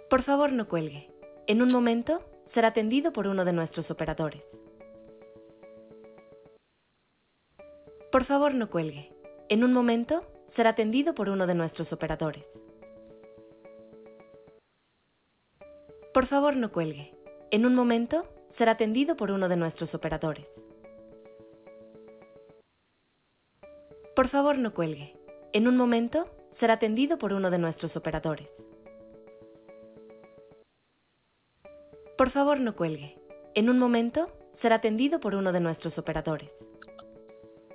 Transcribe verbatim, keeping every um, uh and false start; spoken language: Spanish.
Por favor, no cuelgue. En un momento, será atendido por uno de nuestros operadores. Por favor, no cuelgue. En un momento, será atendido por uno de nuestros operadores. Por favor, no cuelgue. En un momento, será atendido por uno de nuestros operadores. Por favor, no cuelgue. En un momento, será atendido por uno de nuestros operadores. Por favor, no cuelgue. En un momento, será atendido por uno de nuestros operadores.